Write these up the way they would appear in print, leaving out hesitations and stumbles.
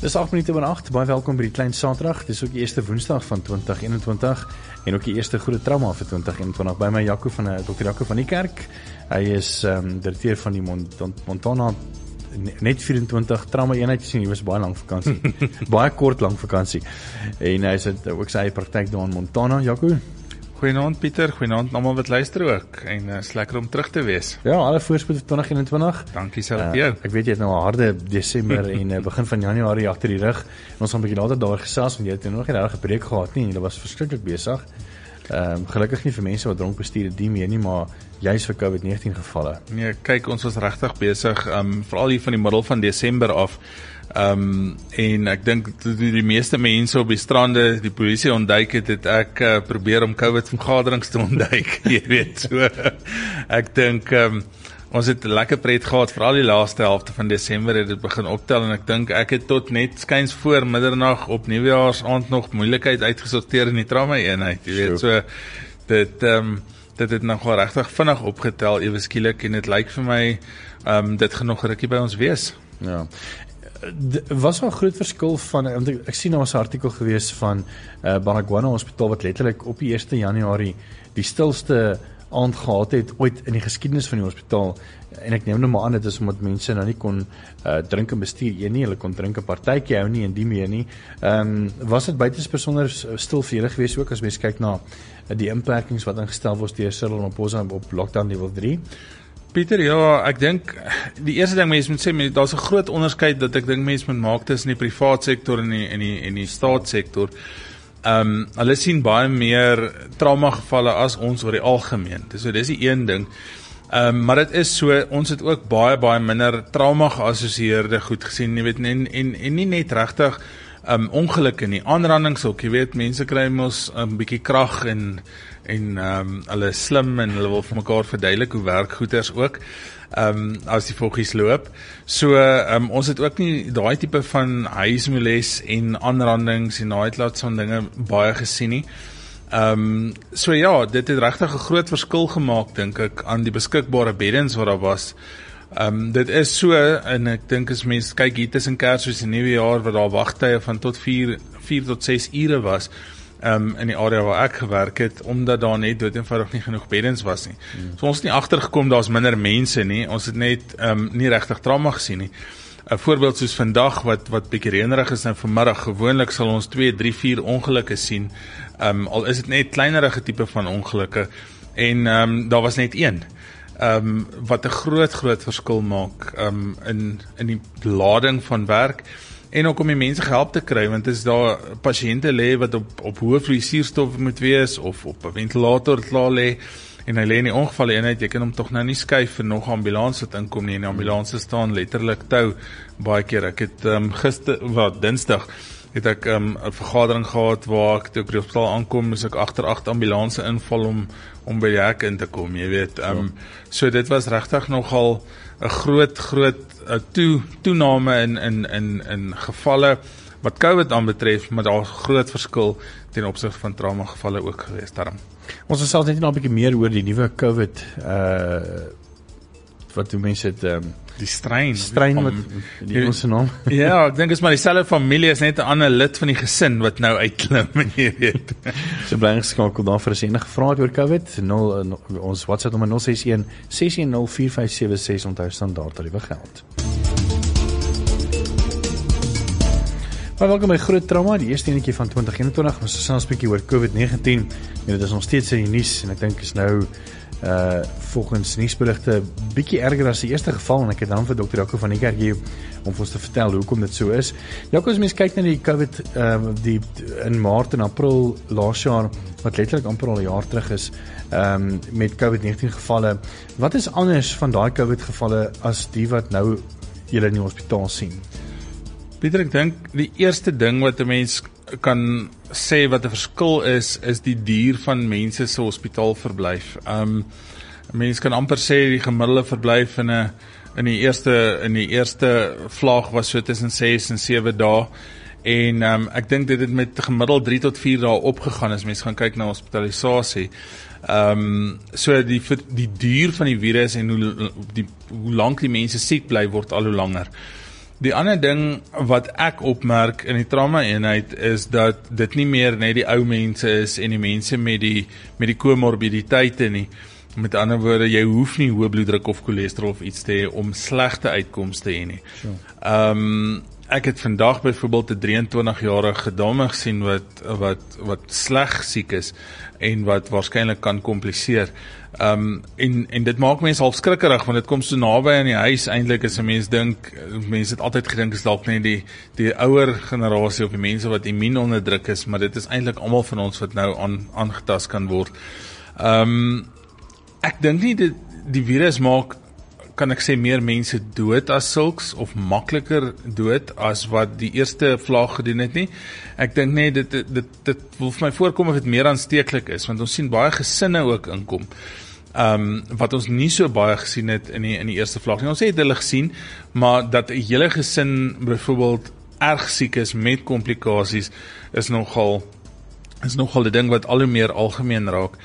Dis 8 minute oor 8, baie welkom by die Klein Saterdag. Dis ook die eerste Woensdag van 2021 en ook die eerste goeie trauma vir 2021. By my Jaco van Dr. Jaco van die Kerk. Hy is direkteur van die Montana net 24 trauma eenheid, sien, hy was baie lang vakansie. Baie kort lang vakansie. En hy het ook sy praktijk daar in Montana, Jaco. Goeienaand Pieter, goeienaand almal wat luister ook. En is lekker om terug te wees. Ja, alle voorspoed vir 2021. Dankie self vir jou. Ek weet jy het nou 'n harde Desember en begin van Januarie agter die rug. En ons gaan 'n bietjie later daar gesels, want jy het nog nie regtig 'n preek gehad nie. Jy was verskriklik besig. Gelukkig nie vir mense wat dronk bestuur die meer nie, maar juist vir COVID-19 gevalle. Nee, kyk, ons was regtig besig, veral hier van die middel van Desember af. En ek dink die meeste mense op die strande, die polisie ontduik het ek probeer om COVID-vergaderings te ontduik, jy weet, so, ek dink, ons het 'n lekker pret gehad, veral die laaste helfte van Desember het dit begin optel, en ek dink, ek het tot net skuins voor middernag op Nuwejaarsaand nog moeilikheid uitgesorteer in die trauma eenheid, jy weet, so, dit het nog wel regtig vinnig opgetel, ewe skielik, en dit lyk vir my, dit gaan nog 'n rukkie by ons wees. Ja. Was wel 'n groot verskil van, want ek sien nou 'n artikel gewees van Baragwana Hospitaal wat letterlik op die 1 Januarie die stilste aand gehad het ooit in die geskiedenis van die hospitaal, en ek neem nou maar aan dit is omdat mense nou nie kon drink en bestuur nie, hulle kon drink 'n partytjie hou nie en die meer nie. Was dit buitens besonder stil vir julle gewees ook as mens kyk na die inperkings wat ingestel word deur Cyril Ramaphosa op lockdown level 3? Pieter, ja, ek dink, die eerste ding mense moet sê, daar's 'n groot onderskeid dat ek dink mense moet maak tussen die privaat sektor en die staatssektor. Hulle sien baie meer traumagevalle as ons oor die algemeen. So dis die een ding. Maar dit is so, ons het ook baie minder trauma geassosieerde goed gesien, jy weet, en nie net regtig ongelukke nie, aanrandings ook, jy weet, mense kry mos 'n bietjie krag en hulle is slim en hulle wil vir mekaar verduidelik hoe werk goeders ook, as die voggies loop. So, ons het ook nie daai tipe van huismoles en aanrandings en naaitlaat van dinge baie gesien nie. So ja, dit het regtig 'n groot verskil gemaak, dink ek, aan die beskikbare beddens wat daar was. Dit is so, en ek dink as mense kyk hier tussen Kersfees en Nuwejaar, wat daar wagtye van tot 4 tot 6 ure was, in die area waar ek gewerk het, omdat daar net dood eenvoudig nie genoeg beddens was nie. So ons het nie agtergekom, daar's minder mense nie, ons het net nie regtig trauma gesien nie. 'n Voorbeeld soos vandag, wat bietjie reënerig is nou vanmiddag, gewoonlik sal ons 2, 3, 4 ongelukke sien, al is dit net kleinerige tipe van ongelukke, en daar was net een. Wat 'n groot verskil maak in die lading van werk, en ook om die mense gehelp te kry, want as daar pasiënte lê wat op hoë vloei suurstof moet wees, of op 'n ventilator klaar lê, en hy lê in die ongevalle eenheid, jy kan hom tog nou nie skuif vir nog ambulans wat inkom nie, en die ambulanse staan letterlik tou, baie keer. Ek het Dinsdag, het ek 'n vergadering gehad, waar ek toe op die hospitaal aankom, moes ek agter 8 ambulanse inval om by die hek in te kom, jy weet. So dit was regtig nogal 'n groot toename in gevalle wat COVID aanbetref, maar daar 'n groot verskil ten opsigte van trauma gevalle ook gewees daarom. Ons het selfs net nou 'n bietjie meer oor die nuwe COVID, wat die mense het, die strain wat die Engelse naam. Ja, ek dink is maar dieselfde familie, is net 'n ander lid van die gesin wat nou uitklim, jy weet. So bly geskakel daar vir as enige vrae het oor COVID. Ons WhatsApp nommer 061 610 4576, onthou standaard tariewe geld. Maar welkom by Groot Trauma, die eerste enetjie van 2021. Ons gesels 'n bietjie oor COVID-19. En dit is nog steeds in die nuus, en ek dink is nou volgens nuusberigte bietjie erger as die eerste geval, en ek het dan vir Dr. Jaco van die Kerk hier om vir ons te vertel hoekom dit so is. Jaco, as mens kyk na die COVID in Maart en April laas jaar, wat letterlik amper al 'n jaar terug is, met COVID-19 gevalle, wat is anders van daai COVID gevalle as die wat nou julle in die hospitaal sien? Pieter, ek dink die eerste ding wat 'n mens kan sê wat 'n verskil is die duur van mense se hospitaalverblyf. Mens kan amper sê die gemiddelde verblyf in die eerste vlaag was so tussen 6 en 7 dae, en ek dink dit het met gemiddeld 3 tot 4 dae opgegaan as mens gaan kyk na hospitalisasie. So die duur van die virus en hoe lank die mense siek bly word al hoe langer. Die ander ding wat ek opmerk in die trauma-eenheid is dat dit nie meer net die ou mense is en die mense met die komorbiditeite nie. Met ander woorde, jy hoef nie hoë bloeddruk of cholesterol of iets te hê om slegte uitkomste te hê nie. Sure. Ek het vandag byvoorbeeld 'n 23-jarige dame gesien wat sleg siek is en wat waarskynlik kan kompliseer. En dit maak mense half skrikkerig want dit kom so naby aan die huis eintlik as 'n mens dink, mense het altyd gedink is dalk net die ouer generasie of die mense wat immuun onderdruk is, maar dit is eintlik almal van ons wat nou aangetast kan word. Ek dink nie die virus maak, kan ek sê, meer mense dood as sulks of makliker dood as wat die eerste vlaag gedoen het nie. Ek dink net dit wil vir my voorkom of dit meer aansteeklik is, want ons sien baie gesinne ook inkom. Wat ons nie so baie gesien het in die eerste vlaag nie. Ons het hulle gesien, maar dat 'n hele gesin byvoorbeeld erg siek is met komplikasies is nogal 'n ding wat al hoe meer algemeen raak.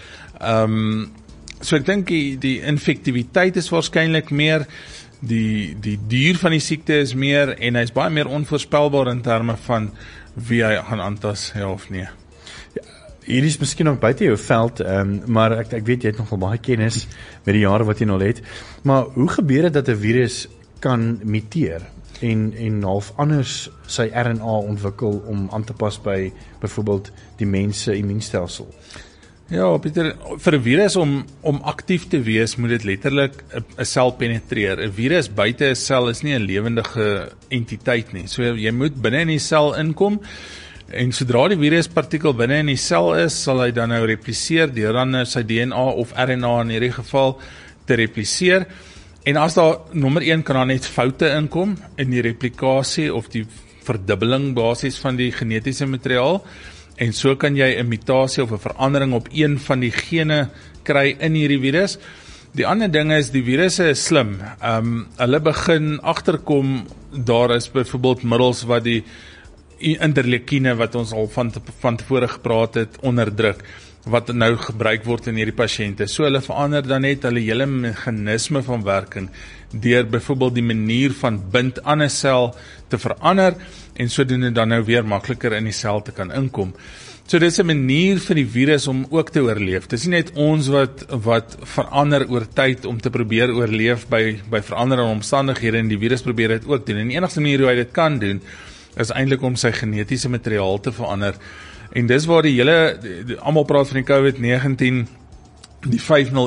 So ek dink die infektiwiteit is waarskynlik meer, die duur van die siekte is meer en hy's baie meer onvoorspelbaar in terme van wie hy gaan aantas, ja of nee. Hier is miskien nog buite jou veld, maar ek weet jy het nogal baie kennis met die jare wat jy al het. Maar hoe gebeur dit dat 'n virus kan muteer en half anders sy RNA ontwikkel om aan te pas by byvoorbeeld die mens se immuunstelsel? Ja, Pieter, vir 'n virus om aktief te wees, moet dit letterlik 'n sel penetreer. 'n Virus buite 'n sel is nie 'n lewendige entiteit nie. So jy moet binne in die sel inkom en sodra die viruspartikel binne in die sel is, sal hy dan nou repliseer deur dan sy DNA of RNA in hierdie geval te repliseer. En as daar nommer 1 kan daar net foute inkom in die replikasie of die verdubbeling basis van die genetiese materiaal. En so kan jy 'n mutasie of 'n verandering op een van die gene kry in hierdie virus. Die ander ding is, die virusse is slim. Hulle begin agterkom, daar is byvoorbeeld middels wat die interleukine wat ons al van tevore gepraat het, onderdruk, wat nou gebruik word in hierdie pasiënte. So hulle verander dan net hulle hele meganisme van werking deur byvoorbeeld die manier van bind aan 'n sel te verander en sodoende dan nou weer makliker in die sel te kan inkom. So dit is 'n manier vir die virus om ook te oorleef. Dit is nie net ons wat verander oor tyd om te probeer oorleef by veranderende omstandighede, en die virus probeer dit ook doen. En die enigste manier hoe hy dit kan doen is eintlik om sy genetiese materiaal te verander. En dis waar die almal praat van die COVID-19, die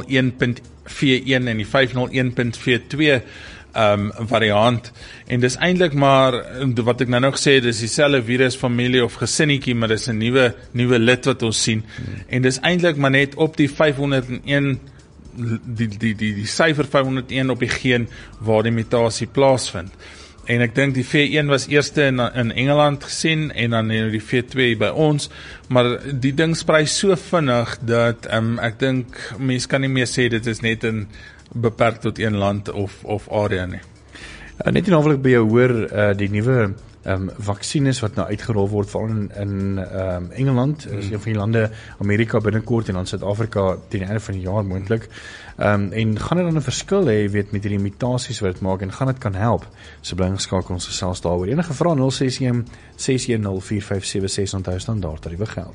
501.V1 en die 501.V2 variant, en dis eintlik maar, wat ek nou gesê het, dis dieselfde virusfamilie of gesinnetjie, maar dis 'n nuwe lid wat ons sien, en dis eintlik maar net op die 501, die syfer 501 op die geen waar die mutasie plaasvind. En ek dink die V1 was eerste in Engeland gesien, en dan die V2 by ons, maar die ding sprei so vinnig, dat ek dink, mens kan nie meer sê, dit is net beperk tot een land of area nie. Net en wil ek by jou hoor, die nuwe vaksines wat nou uitgerol word, veral in Engeland, is een van die lande, Amerika binnekort, en dan Suid-Afrika teen die einde van die jaar moontlik. En gaan dit dan 'n verskil hê, weet, met hierdie mutasies wat dit maak, en gaan dit kan help? So bly ingeskakel, ons gesels daaroor. Enige vrae 061 610 4576, onthou standaard tariewe geld.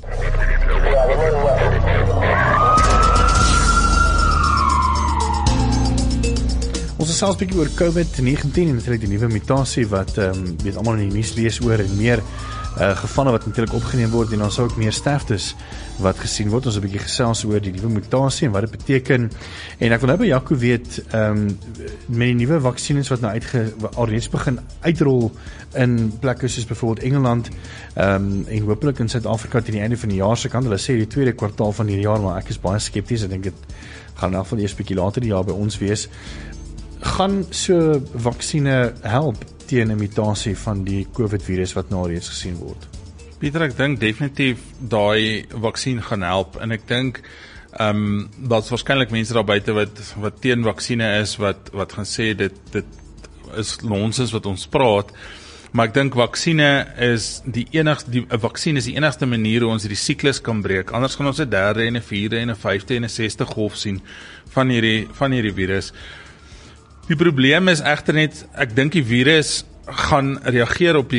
Ons is selfs bietjie oor COVID-19 en natuurlik die nuwe mutasie wat weet almal in die nuus lees oor, en meer gevalle wat natuurlik opgeneem word, en dan sou ook meer sterftes wat gesien word. Ons het 'n bietjie gesels oor die nuwe mutasie en wat dit beteken. En ek wil nou by Jaco weet, met die nuwe vaksines wat nou alreeds begin uitrol in plekke soos byvoorbeeld Engeland, en hopelik in Suid-Afrika teen die einde van die jaar se kant. Hulle sê die tweede kwartaal van hierdie jaar, maar ek is baie skepties. Ek dink dit gaan in elk geval eers bietjie later die jaar by ons wees. Gaan so vaksine help teen 'n mutasie van die COVID-virus wat nou reeds gesien word? Pieter, ek dink definitief daai vaksin gaan help, en ek dink daar's waarskynlik mense daar buite wat teen vaksine is, wat gaan sê dit is nonsens wat ons praat, maar ek dink vaksine is die enigste manier hoe ons die siklus kan breek. Anders gaan ons 'n derde en 'n vierde en 'n vyfde en 'n 6ste golf sien van hierdie virus. Die probleem is egter net, ek dink die virus gaan reageer op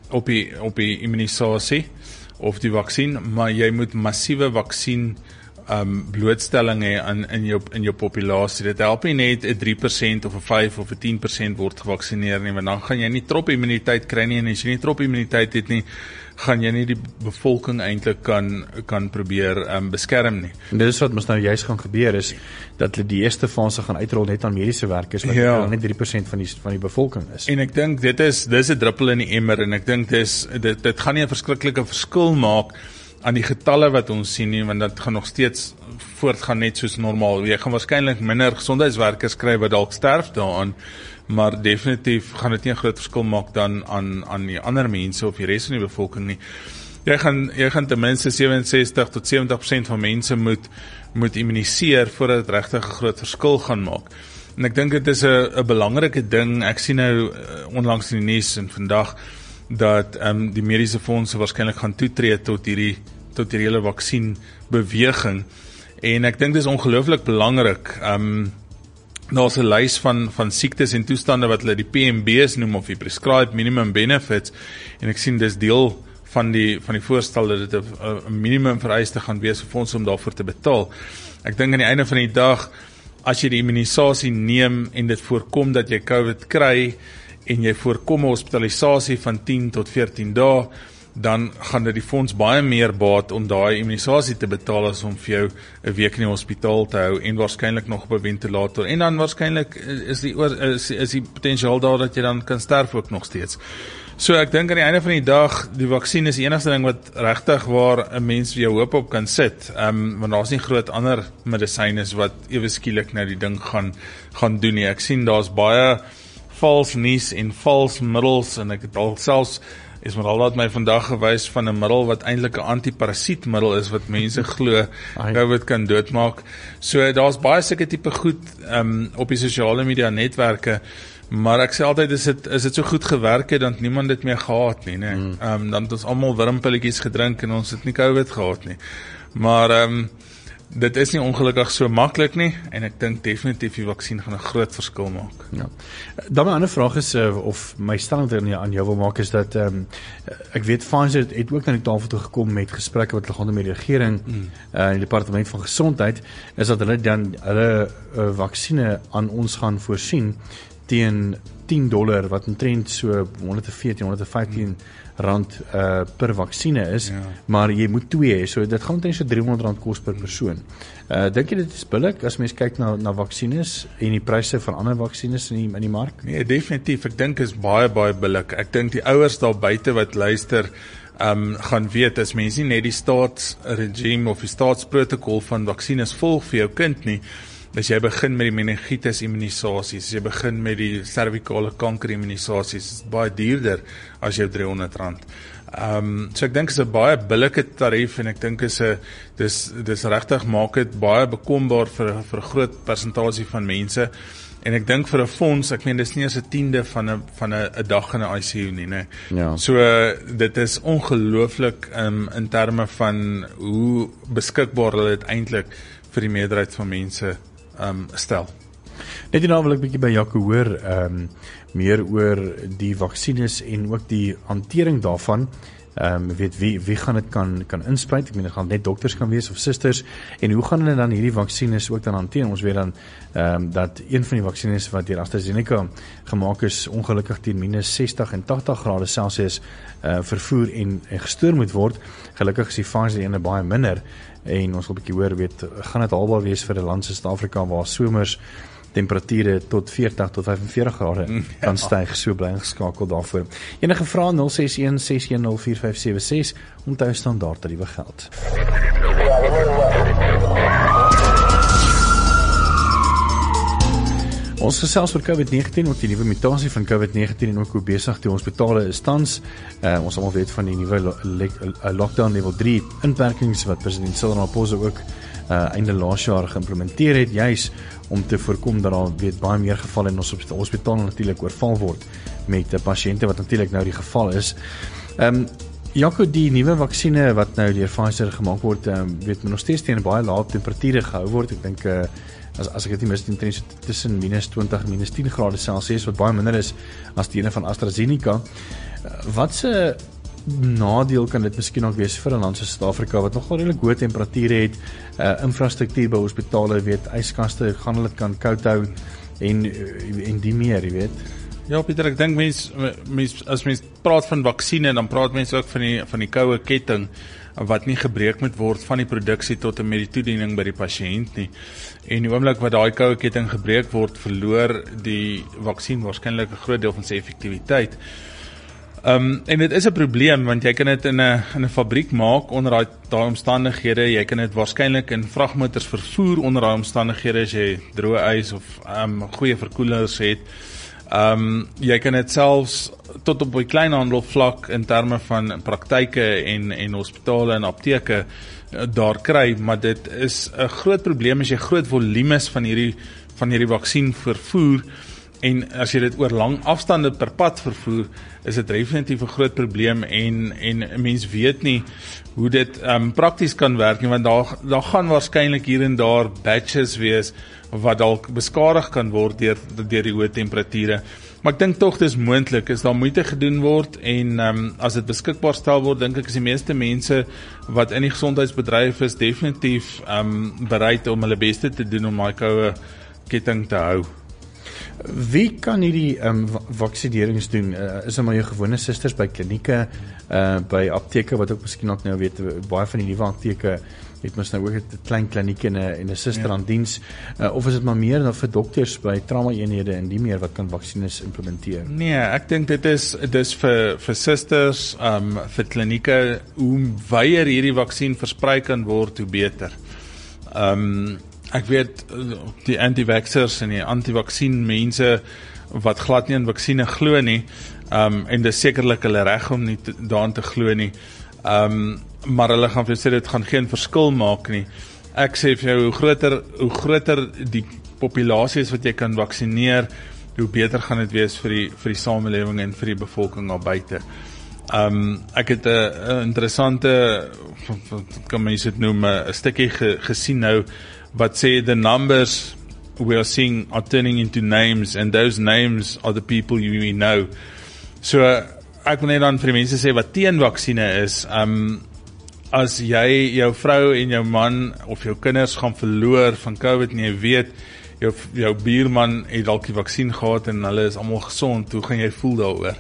die immunisasie of die vaksin, maar jy moet massiewe vaksin blootstelling hê in jou populasie. Dit help nie net 'n 3% of 'n 5 of 'n 10% word gevaksinneer nie, want dan gaan jy nie trop-immuniteit kry nie, en as jy nie trop-immuniteit het nie, gaan jy nie die bevolking eintlik kan probeer beskerm nie. En dit is wat ons nou juist gaan gebeur, is dat hulle die eerste fase gaan uitrol net aan mediese werkers, wat net 3% van die bevolking is. En ek dink dis 'n druppel in die emmer, en ek dink dit gaan nie 'n verskriklike verskil maak aan die getalle wat ons sien nie, want dit gaan nog steeds voortgaan net soos normaal. Jy gaan waarskynlik minder gesondheidswerkers kry wat dalk sterf daaraan, maar definitief gaan dit nie 'n groot verskil maak dan aan die ander mense of die res van die bevolking nie. Jy gaan ten minste 67 tot 70% van mense moet immuniseer voordat dit regtig 'n groot verskil gaan maak. En ek dink dit is 'n belangrike ding. Ek sien nou onlangs in die nuus en vandag dat die mediese fondse waarskynlik gaan toetree tot hierdie hele vaksienbeweging, en ek dink dit is ongelooflik belangrik. Daar's 'n lys van siektes en toestande wat hulle die PMB's noem, of die Prescribed Minimum Benefits, en ek sien dis deel van die voorstel dat dit 'n minimum vereiste gaan wees vir fondse om daarvoor te betaal. Ek dink aan die einde van die dag, as jy die immunisasie neem en dit voorkom dat jy COVID kry, en jy voorkom 'n hospitalisasie van 10 tot 14 dae, dan gaan dit die fonds baie meer baat om daai immunisasie te betaal as om vir jou 'n week in die hospitaal te hou en waarskynlik nog op 'n ventilator. En dan waarskynlik is die potensiaal daar dat jy dan kan sterf ook nog steeds. So ek dink aan die einde van die dag, die vaksin is die enigste ding wat regtig waar 'n mens jou hoop op kan sit. Want daar's nie groot ander medisyne wat ewe skielik nou die ding gaan doen nie. Ek sien daar's baie vals nuus en vals middels, en ek het al selfs Esmeralda het my vandag gewys van 'n middel wat eintlik 'n antiparasietmiddel is wat mense glo COVID kan doodmaak. So daar's baie sulke tipe goed op die sosiale media netwerke, maar ek sê altyd is dit so goed gewerk het, dan het niemand dit meer gehad nie, né? Dan het ons almal wurmpilletjies gedrink en ons het nie COVID gehad nie. Maar dit is nie ongelukkig so maklik nie, en ek dink definitief die vaksin gaan 'n groot verskil maak. Ja. Dan my ander vraag is, of my stelling aan jou wil maak, is dat ek weet Pfizer het ook na die tafel toe gekom met gesprekke wat hulle gaan met die regering en die departement van gesondheid, is dat hulle dan hulle vaksine aan ons gaan voorsien teen $10, wat omtrent so 114, 115 rand per vaksine is, maar jy moet 2 hê, so dit gaan omtrent so R300 kos per persoon. Dink jy dit is billik as mens kyk na vaksines en die pryse van ander vaksines in die mark? Nee, definitief, ek dink is baie billik. Ek dink die ouers daar buite wat luister, gaan weet, as mens nie net die staatsregime of die staatsprotokol van vaksines volg vir jou kind nie, as jy begin met die meningitis immunisasies, as jy begin met die servikale kanker immunisasies, is baie duurder as jou R300. So ek dink is 'n baie billike tarief, en ek dink dis regtig maak dit baie bekombaar vir 'n groot persentasie van mense. En ek dink vir 'n fonds, ek meen dis nie eens 'n tiende van 'n dag in 'n ICU nie, né? Ja. So dit is ongelooflik in terme van hoe beskikbaar hulle dit eintlik vir die meerderheid van mense stel. Net hierna wil ek bietjie by Jaco hoor, meer oor die vaksines en ook die hantering daarvan. Weet wie gaan dit kan inspuit? Ek meen dit gaan net dokters kan wees of susters, en hoe gaan hulle dan hierdie vaksines ook dan hanteer? Ons weet dan dat een van die vaksines wat deur AstraZeneca gemaak is, ongelukkig teen -60 en 80 grade Celsius vervoer en gestoor moet word. Gelukkig is die Pfizer ene baie minder, en ons wil 'n bietjie hoor, gaan dit haalbaar wees vir 'n land soos Suid-Afrika waar somers temperature tot 40 tot 45 grade kan styg, so bly ingeskakel daarvoor. Enige vrae 061 610 4576, onthou standaard tariewe geld. Ons gesels oor COVID-19, ook die nuwe mutasie van COVID-19 en ook hoe besig die hospitale is tans. Ons almal weet van die nuwe lockdown level 3 inperkings wat president Cyril Ramaphosa ook einde laas jaar geïmplementeer het, juis om te voorkom dat daar baie meer gevalle in ons hospitaal natuurlik oorval word met pasiënte, wat natuurlik nou die geval is. Jaco, die nuwe vaksine wat nou deur Pfizer gemaak word, weet men nog steeds teen baie lae temperature gehou word. Ek dink as ek dit nie mis, tussen -20 en -10 grade Celsius, wat baie minder is as die ene van AstraZeneca. Wat se nadeel kan dit miskien ook wees vir 'n land soos Suid-Afrika, wat nogal redelik hoë temperature het, infrastruktuur by hospitale, yskaste, gaan hulle kan koud hou, en die meer, jy weet. Ja, Pieter, ek dink as mens praat van vaksine, dan praat mense ook van die koue ketting, wat nie gebreek moet word van die produksie tot en met die toediening by die pasiënt nie. En die oomblik wat daai koue ketting gebreek word, verloor die vaksin waarskynlik 'n groot deel van sy effektiwiteit. En dit is 'n probleem, want jy kan dit in 'n fabriek maak onder daai omstandighede, jy kan dit waarskynlik in vragmotors vervoer onder daai omstandighede as jy droë ys of goeie verkoelers het. Jy kan dit selfs tot op die kleinhandel vlak in terme van praktyke en hospitale en apteke daar kry, maar dit is 'n groot probleem as jy groot volumes van hierdie vaksin vervoer, en as jy dit oor lang afstande per pad vervoer, is dit definitief 'n groot probleem, en 'n mens weet nie hoe dit prakties kan werk nie, want daar gaan waarskynlik hier en daar batches wees wat dalk beskadig kan word deur die hoë temperature. Maar ek dink tog dis moontlik, is daar moeite gedoen word, en as dit beskikbaar stel word, dink ek is die meeste mense wat in die gesondheidsbedryf is definitief bereid om hulle beste te doen om daai koue ketting te hou. Wie kan hierdie vaksinerings doen? Is dit maar jou gewone susters by klinieke, by apteke, wat ook miskien ook nou weet, baie van die nuwe apteke het mens nou ook 'n klein kliniek en 'n suster aan diens, of is dit maar meer dan vir dokters by trauma-eenhede en die meer wat kan vaksines implementeer? Nee, ek dink dit is vir susters, vir klinieke, hoe wyer hierdie vaksin versprei kan word, hoe beter. Ek weet, die anti-vaxxers en die anti-vaksin mense wat glad nie in vaksine glo nie, en dis sekerlik hulle reg om nie daaraan te glo nie, maar hulle gaan vir jou sê dit gaan geen verskil maak nie. Ek sê vir jou, hoe groter die populasie is wat jy kan vaksineer, hoe beter gaan dit wees vir die samelewing en vir die bevolking al buite. Ek het 'n interessante, kan mens dit noem, 'n stukkie gesien nou, wat sê the numbers we are seeing are turning into names, and those names are the people we know. So, ek wil net dan vir die mense sê wat teen vaksine is, as jy jou vrou en jou man of jou kinders gaan verloor van COVID en jy weet, jou buurman het dalk die vaksin gehad en hulle is almal gesond, hoe gaan jy voel daaroor?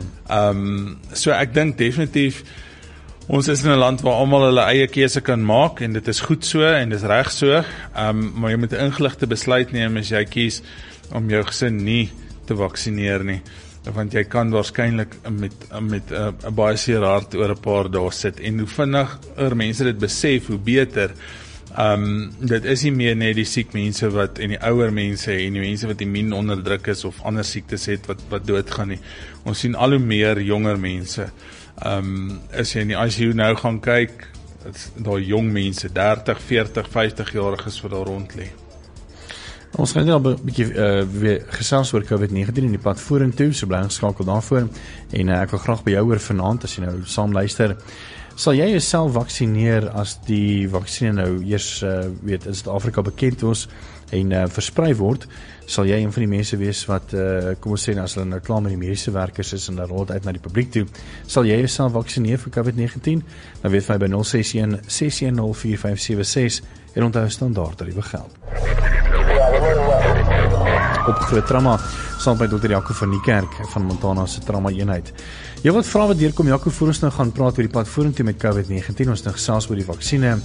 So ek dink definitief, ons is in 'n land waar almal hulle eie keuse kan maak, en dit is goed so, en dit is reg so, maar jy moet 'n ingeligte besluit neem as jy kies om jou gesin nie te vaksineer nie, want jy kan waarskynlik met 'n baie seer hart oor 'n paar dae sit, en hoe vinniger mense dit besef, hoe beter. Dit is nie meer net die siek mense en die ouer mense en die mense wat immuun onder druk is of ander siektes het wat doodgaan nie. Ons sien al hoe meer jonger mense. As jy in die ICU nou gaan kyk, daar jong mense, 30, 40, 50-jariges wat daar rond lê. Ons gaan net al 'n bietjie weer gesels oor COVID-19 in die pad vorentoe, so bly geskakel daarvoor, en ek wil graag by jou oor vanaand, as jy nou saam luister. Sal jy jouself vaksineer as die vaksine nou eers in Suid-Afrika bekend word en versprei word? Sal jy een van die mense wees wat, kom ons sê, as hulle nou klaar met die mediese werkers is en dan rol dit uit na die publiek toe, sal jy jouself vaksineer vir COVID-19? Dan weet my by 061 610 4576 en onthou standaard tariewe geld. Op Groot Trauma saam by Dr. Jaco van Niekerk van Montana se trauma eenheid. Jy wat vra wat deurkom, Jaco, voor ons nou gaan praat oor die pad vorentoe met COVID-19, ons nou gesels oor die vaksine,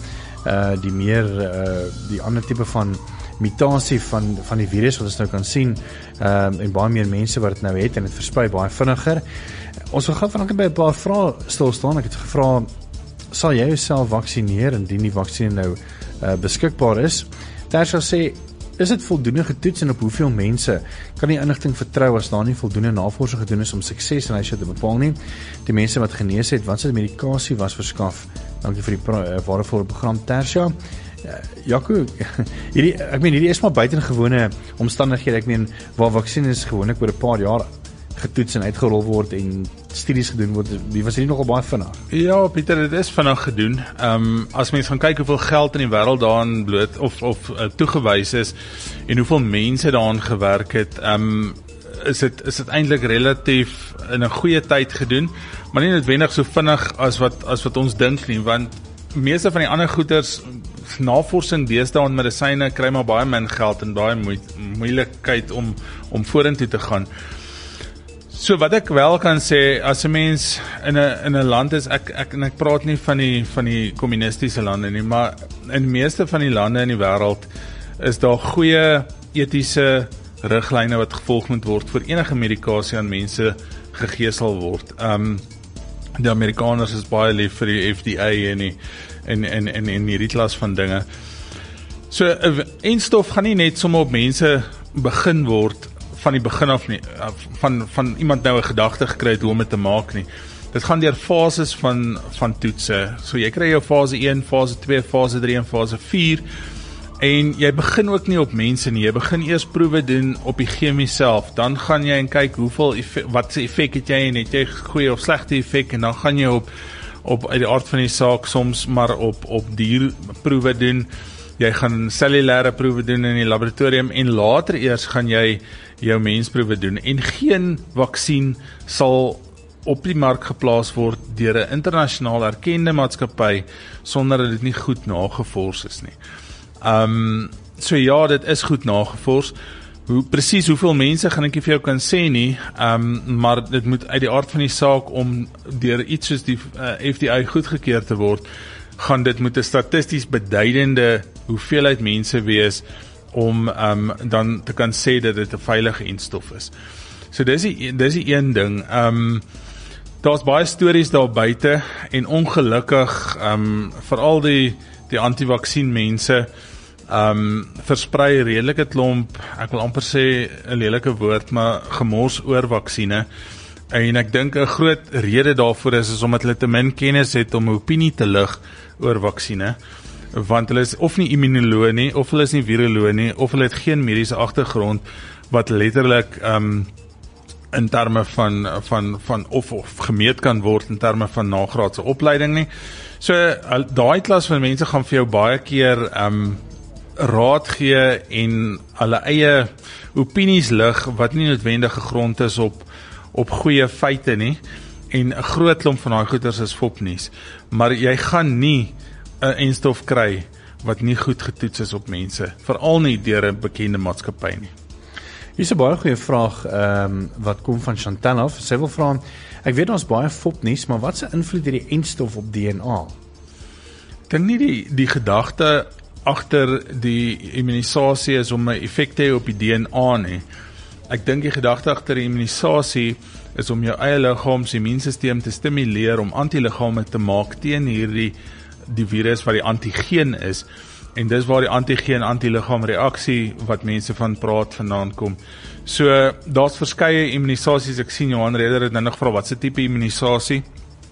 die ander tipe van mutasie van die virus wat ons nou kan sien, en baie meer mense wat dit nou het, en dit versprei baie vinniger. Ons wil gaan vanaand by 'n paar vrae stil staan. Ek het gevra, sal jy jouself vaksineer indien die vaksine nou beskikbaar is? Tersha sê, is dit voldoende getoets en op hoeveel mense kan die inligting vertrou as daar nie voldoende navorsing gedoen is om sukses en te bepaal nie? Die mense wat genees het, wat se medikasie was verskaf? Dankie vir die waardevolle program, Tersha. Jaco, hierdie is maar buitengewone omstandighede. Ek meen, waar vaksines gewoonlik oor 'n paar jaar getoets en uitgerol word en studies gedoen word, was dit nogal baie vinnig. Ja, Pieter, dit is vinnig gedoen. As mens gaan kyk hoeveel geld in die wêreld daaraan bloot of toegewys is en hoeveel mense daaraan gewerk het, is dit eintlik relatief in 'n goeie tyd gedoen, maar nie noodwendig so vinnig as wat ons dink nie, want meeste van die ander goeders, navorsing deesdae en medisyne kry maar baie min geld en baie moeilikheid om vorentoe te gaan. So wat ek wel kan sê, as 'n mens in 'n land is, ek praat nie van die kommunistiese lande nie, maar in die meeste van die lande in die wêreld is daar goeie etiese riglyne wat gevolg moet word vir enige medikasie aan mense gegee sal word. Die Amerikaners is baie lief vir die FDA en hierdie klas van dinge. So 'n enstof gaan nie net sommer op mense begin word van die begin af nie, van iemand nou 'n gedagte gekry het hoe om dit te maak nie. Dit gaan deur fases van toetse. So jy kry jou fase 1, fase 2, fase 3 en fase 4. En jy begin ook nie op mense nie, jy begin eers proewe doen op die chemie self, dan gaan jy en kyk wat se effek het jy en het jy goeie of slegte effek, en dan gaan jy op uit die aard van die saak soms maar op dierproewe doen, jy gaan cellulêre proewe doen in die laboratorium, en later eers gaan jy jou mensproewe doen, en geen vaksin sal op die mark geplaas word deur 'n internasionaal erkende maatskappy sonder dat dit nie goed nagevors is nie. So ja, dit is goed nagevors. Presies hoeveel mense gaan ek nie vir jou kan sê nie, maar dit moet uit die aard van die saak om deur iets soos die FDA goedgekeur te word, gaan dit moet 'n statisties beduidende hoeveelheid mense wees om dan te kan sê dat dit 'n veilige enstof is. So dis die een ding. Daar's baie stories daar buite en ongelukkig veral die anti-vaksin mense versprei redelike klomp, ek wil amper sê 'n lelike woord, maar gemors oor vaksine. En ek dink 'n groot rede daarvoor is omdat hulle te min kennis het om 'n opinie te lig oor vaksine, want hulle is of nie immunoloog nie, of hulle is nie viroloog nie, of hulle het geen mediese agtergrond wat letterlik in terme van of gemeet kan word in terme van nagraadse opleiding nie. So daai klas van mense gaan vir jou baie keer raad gee en hulle eie opinies lig wat nie noodwendig gegrond is op goeie feite nie, en 'n groot klomp van daai goeters is fopnuus, maar jy gaan nie 'n enstof kry wat nie goed getoets is op mense, veral nie deur 'n bekende maatskappy nie. Hier is 'n baie goeie vraag wat kom van Chantal af. Sy wil vra, ek weet ons baie fopnuus, maar wat se invloed het die enstof op DNA? Ek dink nie die gedagte agter die immunisasie is om 'n effek te hê op die DNA nie. Ek dink die gedagte agter die immunisasie is om jou eie liggaam se immuunstelsel te stimuleer om antiliggame te maak teen die virus wat die antigeen is, en dis waar die antigeen-antiliggaam reaksie wat mense van praat vandaan kom. So daar's verskeie immunisasies. Ek sien Johan Reder het nou nog gevra wat se tipe immunisasie.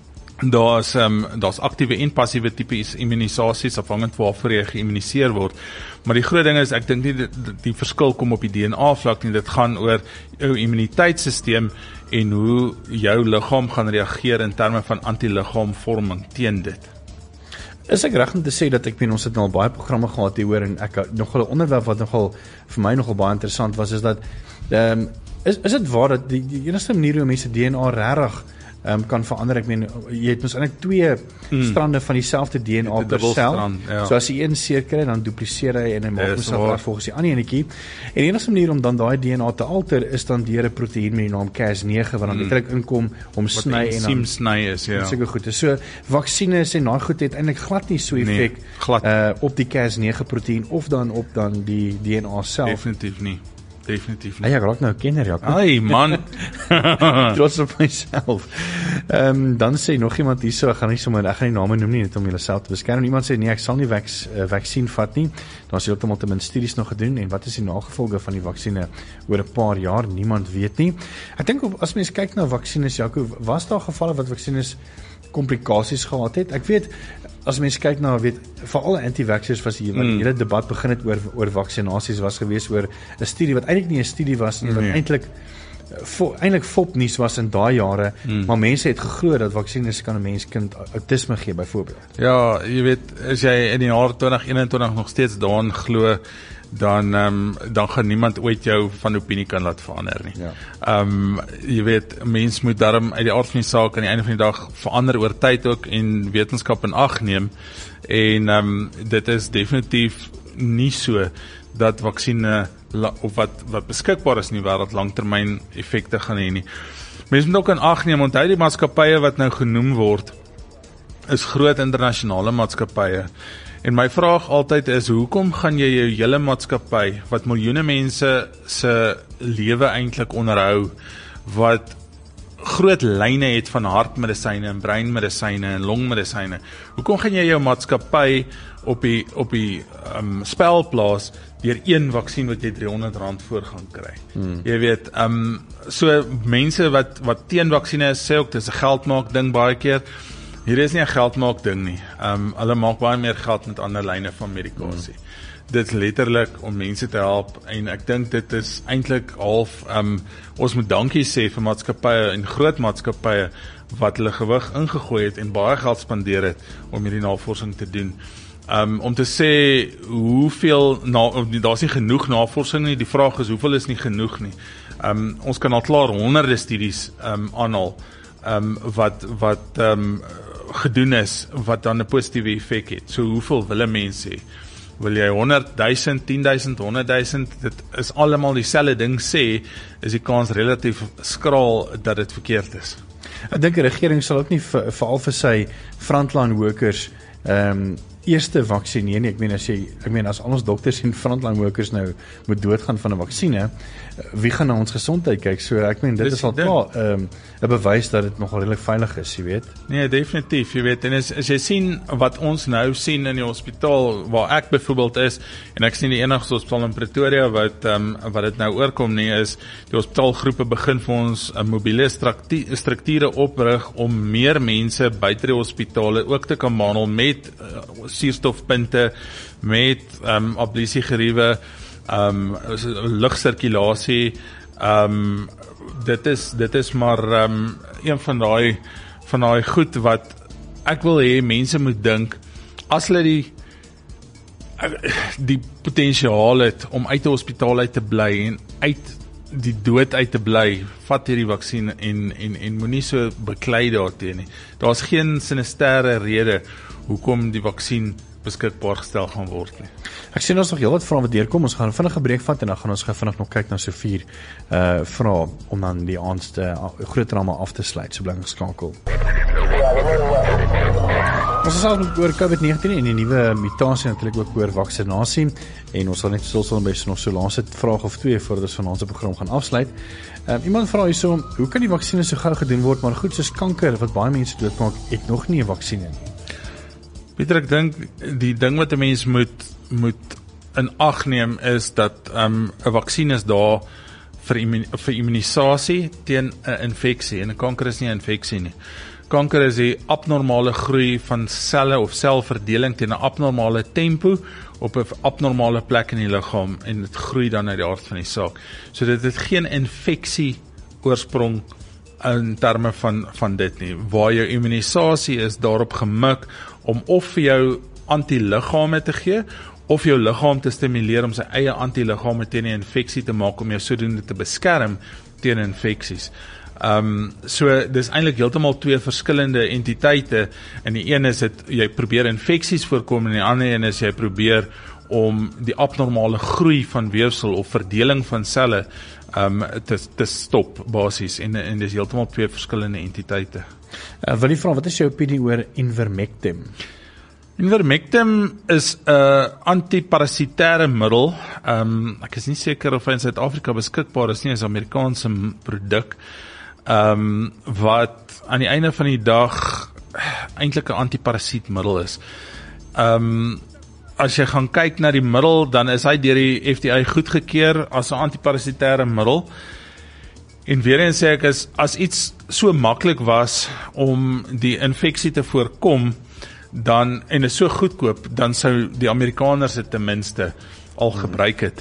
Daar's aktiewe en passiewe tipe immunisasies afhangend waarvoor jy geïmmuniseer word. Maar die groot ding is, ek dink nie die verskil kom op die DNA vlak nie, dit gaan oor jou immuniteitstelsel en hoe jou liggaam gaan reageer in terme van antiliggaamvorming teen dit. Is ek reg om te sê dat ek ons het nou al baie programme gehad hieroor, en ek nogal 'n onderwerp wat vir my nogal baie interessant was, is dat is dit waar dat die enigste manier hoe mense DNA regtig kan verander? Ek meen, jy het mos eintlik 2 strande van dieselfde DNA per sel. Ja. So as jy een seer kry, dan dupliseer hy en hy maak homself reg volgens die ander enetjie. En die enigste manier om dan daai DNA te alter is dan deur 'n proteïen met die naam Cas9 wat dan letterlik inkom om sny en dan sny is, ja. Seker goed. So vaksines en daai goed het eintlik glad nie so effek op die Cas9 proteïen of dan op die DNA self. Definitief nie. Ja, ek raak nou 'n kenner, Jakob. Ai man. Trots op myself. Dan sê nog iemand hierso, ek gaan nie name noem nie, net om julleself te beskerm. Iemand sê nee, ek sal nie vaksin vat nie. Daar's heeltemal te min studies nog gedoen, en wat is die nagevolge van die vaksine oor 'n paar jaar? Niemand weet nie. Ek dink as mens kyk na vaksines, Jakob, was daar gevalle wat vaksines komplikasies gehad het? Ek weet, as mens kyk na, veral anti-vaxxers was hier, wat die hele debat begin het oor vaksinasies was gewees oor 'n studie wat eintlik nie 'n studie was nie, wat eintlik eintlik fopnuus was in daai jare, maar mense het geglo dat vaksines kan 'n mens kind autisme gee byvoorbeeld. Ja, jy weet, as jy in die jaar 2021 nog steeds daarin glo, dan gaan niemand ooit jou van opinie kan laat verander nie. Ja. Jy weet, mens moet daarom uit die aard van die saak aan die einde van die dag verander oor tyd ook en wetenskap in ag neem. En dit is definitief nie so dat vaksine of wat beskikbaar is in die wêreld langtermyn effekte gaan hê nie. Mens moet ook in ag neem, onthou die maatskappye wat nou genoem word is groot internasionale maatskappye. En my vraag altyd is, hoekom gaan jy jou hele maatskappy, wat miljoene mense se lewe eintlik onderhou, wat groot lyne het van hartmedisyne en breinmedisyne en longmedisyne, hoekom gaan jy jou maatskappy op die spel plaas deur een vaksin wat jy R300 voor gaan kry? Jy weet, so mense wat teen vaksine is, sê ook, dis 'n geldmaak ding baie keer. Hier is nie 'n geldmaak ding nie. Hulle maak baie meer geld met ander lyne van medikasie. Dit is letterlik om mense te help, en ek dink dit is eintlik half, ons moet dankie sê vir maatskappye en groot maatskappye wat hulle gewig ingegooi het en baie geld spandeer het om hierdie navorsing te doen. Om te sê hoeveel, daar's nie genoeg navorsing nie, die vraag is hoeveel is nie genoeg nie. Ons kan al klaar honderde studies aanhaal, wat gedoen is, wat dan 'n positiewe effek het. So hoeveel wil 'n mens sê? Wil jy 100,000, 10,000, 100,000, dit is almal dieselfde ding sê, is die kans relatief skraal dat dit verkeerd is. Ek dink die regering sal ook nie veral vir sy frontline workers eerste vaksineer nie. Ek meen as al ons dokters en frontline workers nou moet doodgaan van 'n vaksine, wie gaan na ons gesondheid kyk? So ek meen dit is al klaar 'n bewys dat dit nogal redelik veilig is, jy weet. Nee, definitief, jy weet. En as jy sien wat ons nou sien in die hospitaal waar ek byvoorbeeld is, en ek sien die enigste hospitaal in Pretoria wat dit nou oorkom nie, is die hospitaalgroepe begin vir ons mobiele strukture oprig om meer mense buite die hospitale ook te kan behandel met suurstofpunte, met ablasiegeriewe, lugsirkulasie. Dit is maar een van daai goed wat ek wil hê mense moet dink, as hulle die potensiaal het om uit die hospitaal uit te bly en uit die dood uit te bly, vat hierdie vaksin en moenie so beklei daarteen nie. Daar's geen sinisterre rede hoekom die vaksin beskikbaar gestel gaan word nie. Ek sien ons nog heelwat vrae wat deurkom. Ons gaan vinnig 'n breek vat en dan gaan ons vinnig nog kyk na so 4 vrae om dan die aandste groot drama af te sluit. So bly geskakel. Ons is al oor COVID-19 en die nuwe mutasie, natuurlik ook oor vaksinasie, en ons sal net stil by nog so laaste vraag of 2 voordat ons vanaand se program gaan afsluit. Iemand vra hierso, hoe kan die vaksines so gou gedoen word, maar goed soos kanker wat baie mense doodmaak, het nog nie 'n vaksine nie? Pieter, ek dink die ding wat 'n mens moet in ag neem is dat 'n vaksin is daar vir immunisasie teen 'n infeksie, en 'n kanker is nie 'n infeksie nie. Kanker is die abnormale groei van selle of selverdeling teen 'n abnormale tempo op 'n abnormale plek in die liggaam, en dit groei dan uit die aard van die saak. So dit het geen infeksie oorsprong in terme van dit nie. Waar jou immunisasie is daarop gemik om of vir jou antiliggame te gee, of jou liggaam te stimuleer om sy eie antiliggame teen 'n infeksie te maak, om jou sodoende te beskerm teen infeksies. So dis eintlik heeltemal 2 verskillende entiteite, en die een is dit jy probeer infeksies voorkom, en die ander een is jy probeer om die abnormale groei van weefsel of verdeling van selle te stop basies, en dis heeltemal 2 verskillende entiteite. Wil jy vra, wat is jou opinie oor Ivermectin? Ivermectin is 'n antiparasitêre middel. Ek is nie seker of hy in Suid-Afrika beskikbaar is nie, is 'n Amerikaanse produk. Wat aan die einde van die dag eintlik 'n antiparasietmiddel is. As jy gaan kyk na die middel, dan is hy deur die FDA goedgekeur as 'n antiparasitêre middel. En weer eens sê ek, as iets so maklik was om die infeksie te voorkom, en is so goedkoop, dan sou die Amerikaners dit ten minste al gebruik het.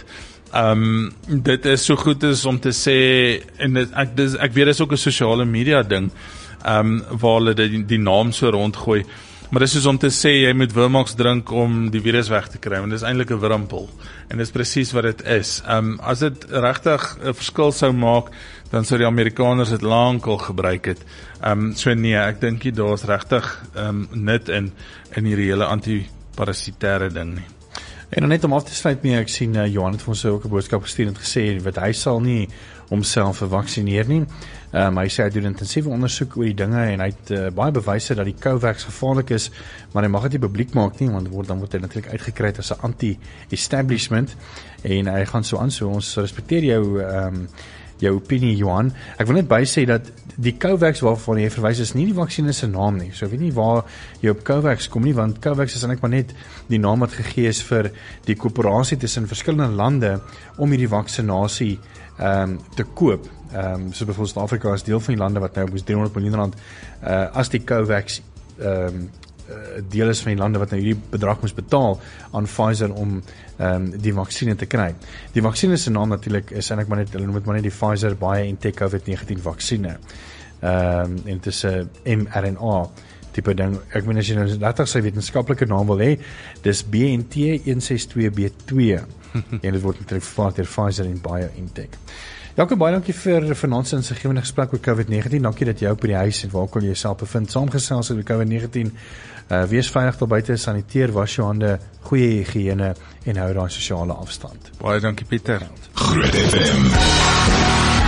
Dit is so goed is om te sê, en ek weet is ook 'n sosiale media ding, waar hulle die naam so rondgooi, maar dis soos om te sê, jy moet Wimaks drink om die virus weg te kry, want dis eintlik 'n wurmpel, en dis presies wat dit is. As dit regtig 'n verskil sou maak, dan sou die Amerikaners dit lankal gebruik het. So nee, ek dink nie daar's regtig nut in hierdie hele antiparasitêre ding nie. En dan net om af te sluit mee, ek sien Johan het vir ons ook 'n boodskap gestuur en gesê, wat hy sal nie homself vervaksineer nie. Hy sê hy doen intensiewe ondersoek oor die dinge en hy het baie bewyse dat die COVAX gevaarlik is, maar hy mag dit nie publiek maak nie, want dan word hy natuurlik uitgekry as 'n anti-establishment en hy gaan so aan, so ons respekteer jou opinie, Johan. Ek wil net bysê dat die COVAX waarvan jy verwys is nie die vaksines se naam nie. So ek weet nie waar jy op COVAX kom nie, want COVAX is eintlik maar net die naam wat gegee is vir die koöperasie tussen verskillende lande om hierdie vaksinasie te koop. So byvoorbeeld Suid-Afrika is deel van die lande wat nou moes 300 miljoen rand as die COVAX deel is van die lande wat nou hierdie bedrag moes betaal aan Pfizer om die vaksine te kry. Die vaksine se naam natuurlik is eintlik maar net, hulle noem dit maar net die Pfizer BioNTech COVID-19 vaksine. En dit is 'n mRNA tipe ding. Ek meen as jy nou regtig sy wetenskaplike naam wil hê, dis BNT 162B2 en dit word natuurlik vervaardig deur Pfizer en BioNTech. Jakob, baie dankie vir vanaand se insiggewende gesprek oor COVID-19. Dankie dat jy ook by die huis en waar kon jy jouself bevind saamgesels oor COVID-19. Wees veilig daar buite, saniteer, was jou hande, goeie higiëne en hou daai sosiale afstand. Baie dankie Pieter. Groot FM.